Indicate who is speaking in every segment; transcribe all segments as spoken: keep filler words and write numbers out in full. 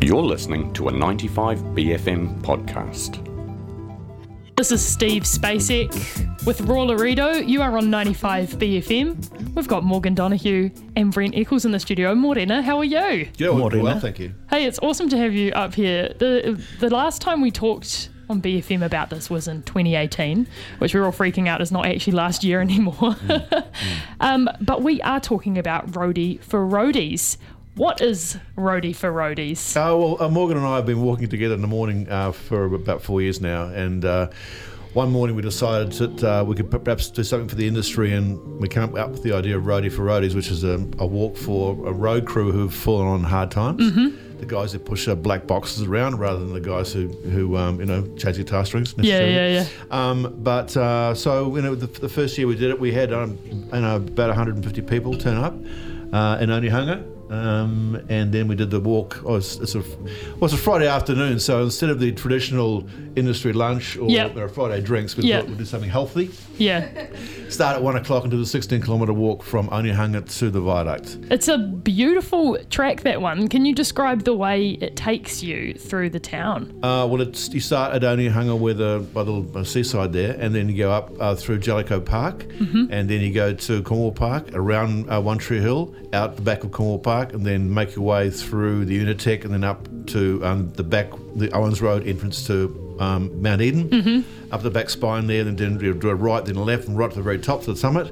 Speaker 1: You're listening to a ninety-five B F M podcast.
Speaker 2: This is Steve Spacek with Raw Laredo. You are on ninety-five B F M. We've got Morgan Donoghue and Brent Eccles in the studio. Morena, how are you?
Speaker 3: Yeah,
Speaker 4: Morena.
Speaker 3: well, thank you.
Speaker 2: Hey, it's awesome to have you up here. The the last time we talked on B F M about this was in twenty eighteen, which we're all freaking out is not actually last year anymore. Mm. mm. um, but we are talking about Roadie for Roadies. What is Roadie for Roadies?
Speaker 3: Uh, well, uh, Morgan and I have been walking together in the morning uh, for about four years now, and uh, one morning we decided that uh, we could perhaps do something for the industry, and we came up with the idea of Roadie for Roadies, which is a, a walk for a road crew who've fallen on hard times. Mm-hmm. The guys who push uh, black boxes around rather than the guys who, who um, you know, change guitar strings necessarily.
Speaker 2: Yeah, yeah, yeah.
Speaker 3: Um, but, uh, so, you know, the, the first year we did it, we had, um, you know, about one hundred fifty people turn up uh, in Onehunga. Um, and then we did the walk. Oh, it's, it's a, well, it's a Friday afternoon, so instead of the traditional industry lunch or
Speaker 2: yep.
Speaker 3: or Friday drinks, we
Speaker 2: yep.
Speaker 3: thought we'd do something healthy.
Speaker 2: Yeah.
Speaker 3: Start at one o'clock and do the sixteen kilometre walk from Onehunga to the viaduct.
Speaker 2: It's a beautiful track, that one. Can you describe the way it takes you through the town?
Speaker 3: Uh, well, it's, you start at Onehunga with a, by the uh, seaside there, and then you go up uh, through Jellicoe Park, mm-hmm. and then you go to Cornwall Park, around uh, One Tree Hill, out the back of Cornwall Park, and then make your way through the Unitec, and then up to um, the back, the Owens Road entrance to um, Mount Eden, mm-hmm. up the back spine there, and then you do a right, then a left, and right to the very top to the summit.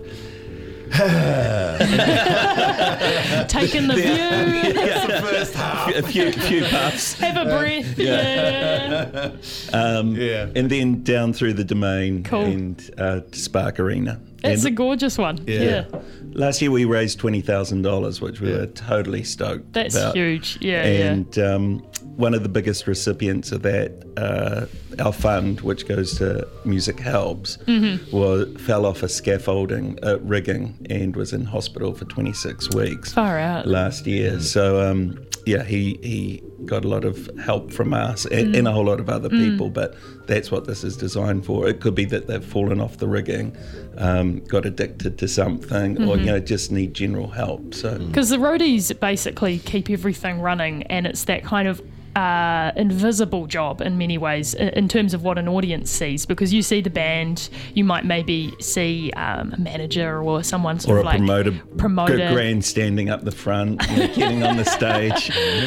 Speaker 2: Taking the view.
Speaker 3: That's the first half.
Speaker 4: A few, few puffs.
Speaker 2: Have a breath. Yeah.
Speaker 4: Yeah. Um,
Speaker 3: yeah.
Speaker 4: And then down through the Domain
Speaker 2: Cool.
Speaker 4: and uh, to Spark Arena.
Speaker 2: It's
Speaker 4: and
Speaker 2: a gorgeous one.
Speaker 3: Yeah.
Speaker 2: yeah.
Speaker 4: Last year we raised twenty thousand dollars, which we
Speaker 3: Yeah.
Speaker 4: were totally stoked
Speaker 2: That's
Speaker 4: about.
Speaker 2: huge. Yeah,
Speaker 4: And um, one of the biggest recipients of that, uh, our fund, which goes to Music Helps, mm-hmm. was, fell off a scaffolding uh, rigging and was in hospital for twenty-six weeks.
Speaker 2: Far out.
Speaker 4: Last year. So, um, yeah, he, he got a lot of help from us and, mm. and a whole lot of other people, mm. but that's what this is designed for. It could be that they've fallen off the rigging, um, got addicted to something, mm-hmm. or, you know, just need general help. So
Speaker 2: because the roadies basically keep everything running, and it's that kind of uh, invisible job in many ways in terms of what an audience sees, because you see the band, you might maybe see um, a manager or someone sort
Speaker 4: or
Speaker 2: of
Speaker 4: a
Speaker 2: like
Speaker 4: promoter,
Speaker 2: promoter.
Speaker 4: G- grand standing up the front, you know, getting on the stage.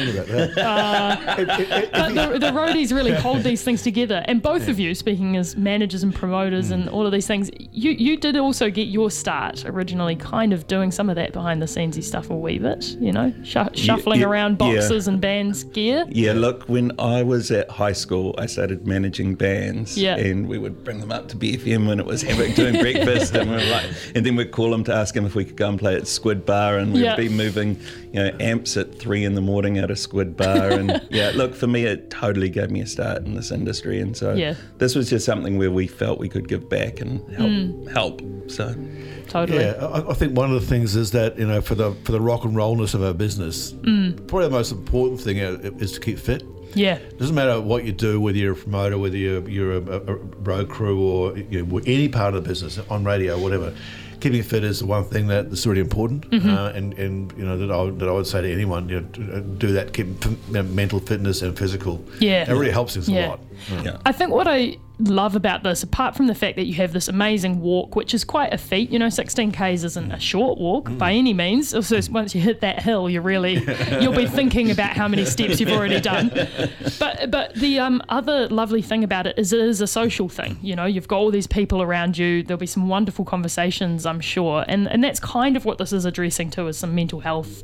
Speaker 2: Uh, but the, the roadies really hold these things together, and both
Speaker 3: yeah.
Speaker 2: of you, speaking as managers and promoters mm. and all of these things, you you did also get your start originally kind of doing some of that behind the scenesy stuff a wee bit, you know, sh- shuffling
Speaker 4: yeah,
Speaker 2: around boxes
Speaker 4: yeah.
Speaker 2: and bands gear.
Speaker 4: Yeah, look, when I was at high school, I started managing bands,
Speaker 2: yeah.
Speaker 4: and we would bring them up to B F M when it was having doing breakfast, and we were like, and then we'd call them to ask them if we could go and play at Squid Bar, and we'd
Speaker 2: yeah.
Speaker 4: be moving, you know, amps at three in the morning out of Squid Bar, and yeah, look, for me, it totally gave me a start in this industry, and so
Speaker 2: yeah.
Speaker 4: this was just something where we felt we could give back and help. Mm. help. So.
Speaker 2: Totally.
Speaker 3: Yeah, I, I think one of the things is that, you know, for the for the rock and rollness of our business, mm. probably the most important thing is to keep fit.
Speaker 2: Yeah.
Speaker 3: It doesn't matter what you do, whether you're a promoter, whether you're, you're a, a, a road crew, or you know, any part of the business, on radio, whatever. Keeping fit is the one thing that is really important, mm-hmm. uh, and, and you know that I, that I would say to anyone, you know, do that, keep you know, mental fitness and physical.
Speaker 2: Yeah.
Speaker 3: It really helps us
Speaker 2: yeah.
Speaker 3: a lot. Yeah.
Speaker 4: Yeah.
Speaker 2: I think what I love about this, apart from the fact that you have this amazing walk, which is quite a feat, you know, sixteen kays isn't a short walk mm. by any means. Also, once you hit that hill, you really, you'll be thinking about how many steps you've already done. But but the um, other lovely thing about it is it is a social thing. You know, you've got all these people around you. There'll be some wonderful conversations, I'm sure. And and that's kind of what this is addressing too, is some mental health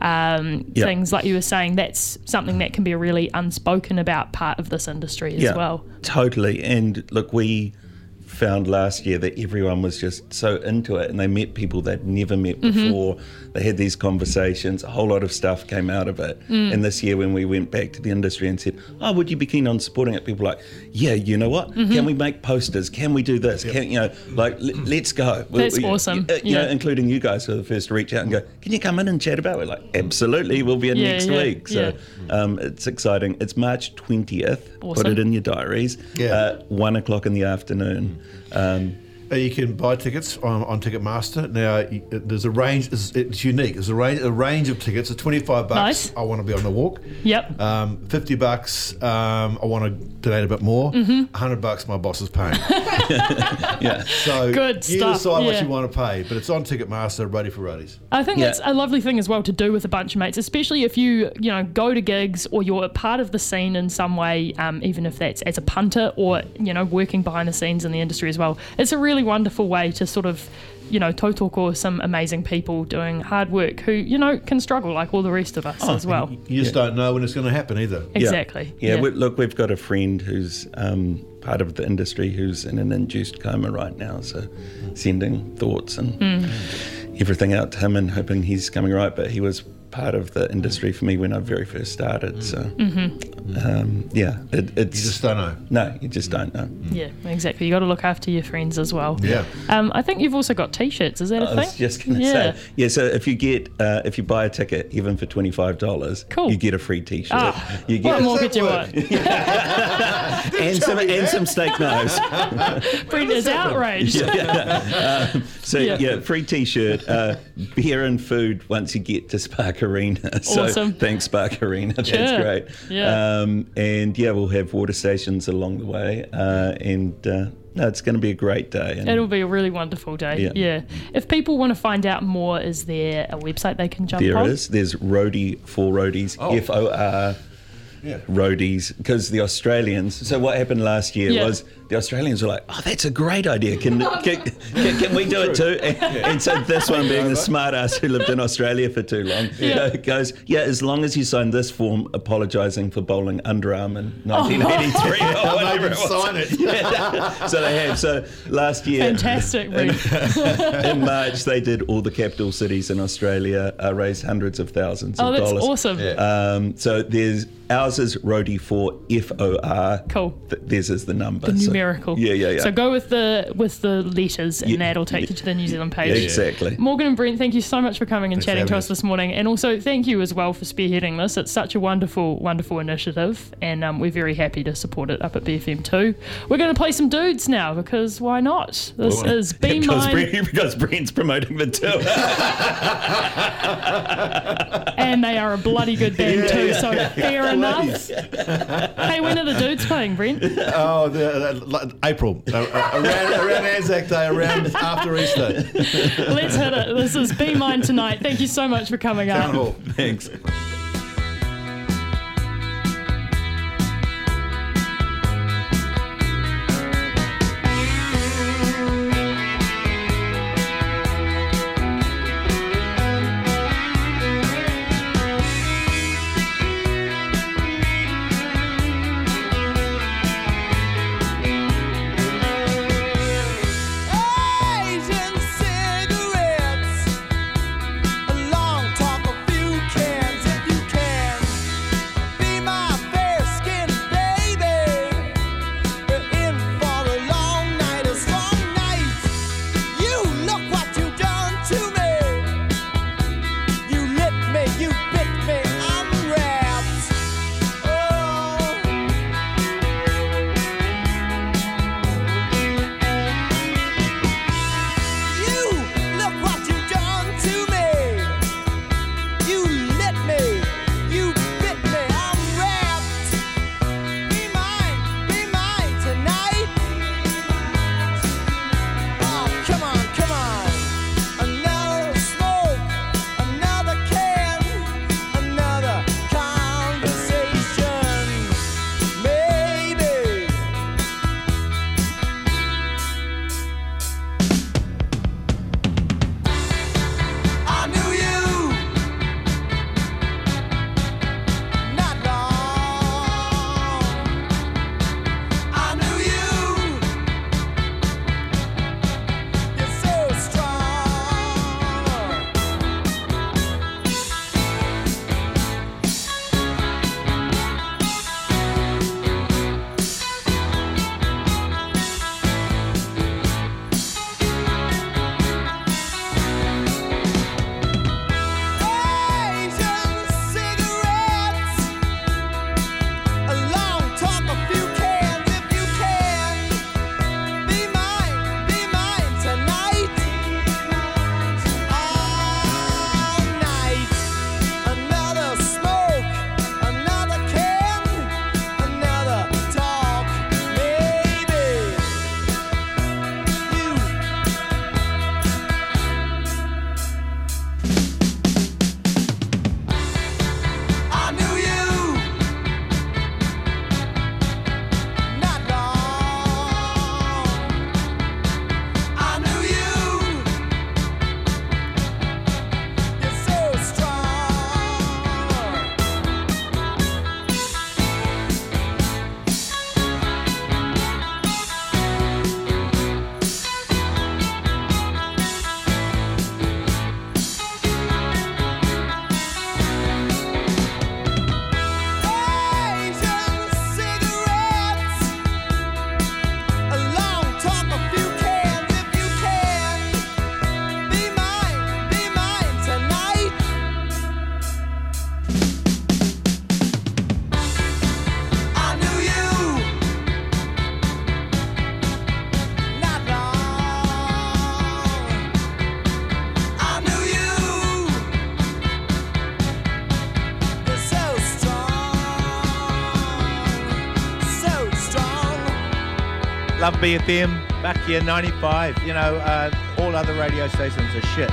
Speaker 2: um,
Speaker 4: yep.
Speaker 2: things. Like you were saying, that's something that can be a really unspoken about part of this industry as
Speaker 4: yeah,
Speaker 2: well.
Speaker 4: Totally. And look, we found last year that everyone was just so into it, and they met people they'd never met before. Mm-hmm. They had these conversations, a whole lot of stuff came out of it. Mm. And this year when we went back to the industry and said, oh, would you be keen on supporting it? People were like, yeah, you know what? Mm-hmm. Can we make posters? Can we do this? Yep. Can you know, like, l- let's go.
Speaker 2: That's
Speaker 4: we,
Speaker 2: awesome.
Speaker 4: You, you
Speaker 2: yeah.
Speaker 4: know, including you guys who were the first to reach out and go, can you come in and chat about it? We're like, absolutely, we'll be in
Speaker 2: yeah,
Speaker 4: next
Speaker 2: yeah,
Speaker 4: week. So
Speaker 2: yeah.
Speaker 4: um, it's exciting. It's March twentieth.
Speaker 2: Awesome.
Speaker 4: Put it in your diaries.
Speaker 3: Yeah.
Speaker 4: Uh, one o'clock in the afternoon. Um,
Speaker 3: Uh, you can buy tickets on, on Ticketmaster. Now, you, uh, there's a range, it's, it's unique. There's a range, a range of tickets. It's twenty-five bucks,
Speaker 2: Nice.
Speaker 3: I want to be on the walk.
Speaker 2: Yep.
Speaker 3: Um, fifty bucks, um, I want to donate a bit more.
Speaker 2: Mm-hmm.
Speaker 3: one hundred bucks, my boss is paying.
Speaker 4: Yeah.
Speaker 3: So
Speaker 2: Good
Speaker 3: you
Speaker 2: stuff,
Speaker 3: decide what
Speaker 2: yeah.
Speaker 3: you want to pay, but it's on Ticketmaster, ready for roadies.
Speaker 2: I think
Speaker 4: Yeah.
Speaker 2: it's a lovely thing as well to do with a bunch of mates, especially if you, you know, go to gigs or you're a part of the scene in some way, um, even if that's as a punter or, you know, working behind the scenes in the industry as well. It's a really wonderful way to sort of, you know, tautoko some amazing people doing hard work who, you know, can struggle like all the rest of us
Speaker 3: Oh,
Speaker 2: as well.
Speaker 3: You just don't know when it's going to happen either.
Speaker 2: Exactly.
Speaker 4: Yeah, We, look, we've got a friend who's um, part of the industry who's in an induced coma right now, so sending thoughts and
Speaker 2: Mm.
Speaker 4: everything out to him and hoping he's coming right. But he was part of the industry for me when I very first started, so
Speaker 2: Mm-hmm.
Speaker 4: um, yeah, it, it's
Speaker 3: You just don't know.
Speaker 4: no, you just don't know.
Speaker 2: Yeah, exactly. You got to look after your friends as well.
Speaker 3: Yeah.
Speaker 2: Um, I think you've also got T-shirts. Is that a
Speaker 4: I
Speaker 2: thing?
Speaker 4: was just going to
Speaker 2: Yeah.
Speaker 4: say, yeah. So if you get, uh, if you buy a ticket, even for twenty five dollars,
Speaker 2: Cool.
Speaker 4: you get a free T-shirt.
Speaker 2: Ah,
Speaker 4: you
Speaker 2: what
Speaker 4: get
Speaker 2: more
Speaker 3: does
Speaker 2: could you
Speaker 3: that
Speaker 2: want?
Speaker 4: and some and some steak knives.
Speaker 2: Brent is outraged.
Speaker 4: um, so
Speaker 2: Yeah.
Speaker 4: yeah. free T-shirt, uh, beer and food once you get to Spark Arena. So
Speaker 2: Awesome.
Speaker 4: thanks, Spark Arena. That's
Speaker 2: Sure.
Speaker 4: great.
Speaker 2: Yeah.
Speaker 4: Um, and yeah, we'll have water stations along the way, uh, and uh, no, it's going to be a great day. And
Speaker 2: It'll be a really wonderful day. Yeah.
Speaker 4: Yeah.
Speaker 2: If people want to find out more, is there a website they can jump
Speaker 4: there
Speaker 2: on?
Speaker 4: is. There's Roadie for Roadies.
Speaker 3: Oh.
Speaker 4: F O R.
Speaker 3: Yeah.
Speaker 4: Roadies, because the Australians. So what happened last year
Speaker 2: Yeah.
Speaker 4: was the Australians were like, "Oh, that's a great idea. Can can, can, can we do it too?" And, and so this one, being the smart ass who lived in Australia for too long,
Speaker 2: Yeah.
Speaker 4: goes, "Yeah, as long as you sign this form apologising for bowling underarm in nineteen eighty-three or
Speaker 3: I'll
Speaker 4: whatever
Speaker 3: make
Speaker 4: it
Speaker 3: them
Speaker 4: was."
Speaker 3: sign it.
Speaker 4: Yeah. So they have. So last year,
Speaker 2: Fantastic, Brent.
Speaker 4: in March, they did all the capital cities in Australia, uh, raised hundreds of thousands
Speaker 2: Oh,
Speaker 4: of
Speaker 2: that's
Speaker 4: dollars.
Speaker 2: awesome.
Speaker 3: Yeah.
Speaker 4: Um, so there's ours is Roadie for F O R.
Speaker 2: Cool.
Speaker 4: Th- theirs is the number.
Speaker 2: The
Speaker 4: so-
Speaker 2: numerical.
Speaker 4: yeah, yeah, yeah.
Speaker 2: So go with the with the letters, and
Speaker 4: Yeah.
Speaker 2: that'll take you to the New Zealand page.
Speaker 4: Yeah, exactly.
Speaker 2: Morgan and Brent, thank you so much for coming and
Speaker 3: Thanks for
Speaker 2: chatting to
Speaker 3: having
Speaker 2: us
Speaker 3: us.
Speaker 2: this morning, and also thank you as well for spearheading this. It's such a wonderful, wonderful initiative, and um, we're very happy to support it up at B F M too. We're going to play some dudes now because why not? This
Speaker 3: Well,
Speaker 2: is Be
Speaker 4: because,
Speaker 2: Mine,
Speaker 4: Brent, because Brent's promoting the tour.
Speaker 2: and they are a bloody good band
Speaker 3: Yeah,
Speaker 2: too.
Speaker 3: yeah,
Speaker 2: So
Speaker 3: yeah.
Speaker 2: fair enough. Hey, when are the dudes playing, Brent?
Speaker 3: Oh, the, uh, like April. Uh, uh, around, around Anzac Day, around after Easter.
Speaker 2: Let's hit it. This is Be Mine tonight. Thank you so much for coming
Speaker 3: Town
Speaker 2: up.
Speaker 3: Hall.
Speaker 4: Thanks.
Speaker 5: Asian cigarettes, a long talk, a few cans. Love B F M, back here ninety-five. You know, uh, all other radio stations are shit.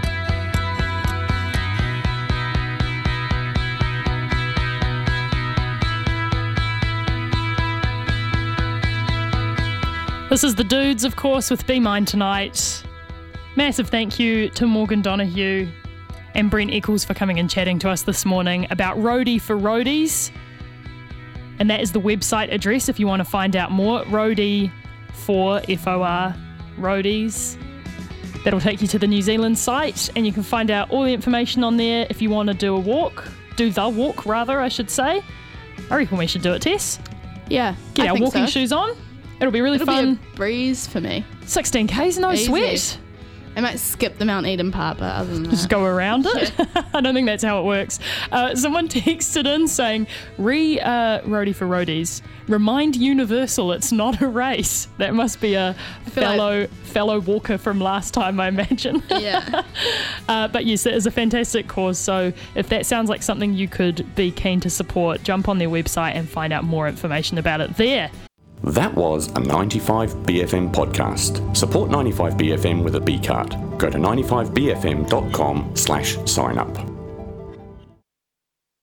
Speaker 2: This is The Dudes, of course, with Be Mine Tonight. Massive thank you to Morgan Donoghue and Brent Eccles for coming and chatting to us this morning about Roadie for Roadies. And that is the website address if you want to find out more. Roadie for F O R Roadies. That'll take you to the New Zealand site, and you can find out all the information on there if you want to do a walk. Do the walk, rather, I should say. I reckon we should do it, Tess.
Speaker 6: Yeah,
Speaker 2: Get
Speaker 6: I
Speaker 2: our
Speaker 6: think
Speaker 2: walking
Speaker 6: so.
Speaker 2: shoes on. It'll be really
Speaker 6: It'll
Speaker 2: fun.
Speaker 6: be a breeze for me.
Speaker 2: sixteen kays, no
Speaker 6: Easy.
Speaker 2: sweat.
Speaker 6: I might skip the Mount Eden part, but other than that,
Speaker 2: Just go around it. I don't think that's how it works. Uh, someone texted in saying, re uh, Roadie for Roadies, remind Universal it's not a race. That must be a
Speaker 6: feel
Speaker 2: fellow fellow walker from last time, I imagine.
Speaker 6: yeah.
Speaker 2: uh, but yes, it is a fantastic cause. So if that sounds like something you could be keen to support, jump on their website and find out more information about it there.
Speaker 1: That was a ninety-five B F M podcast. Support ninety-five B F M with a B card. Go to ninety-five B F M dot com slash sign up.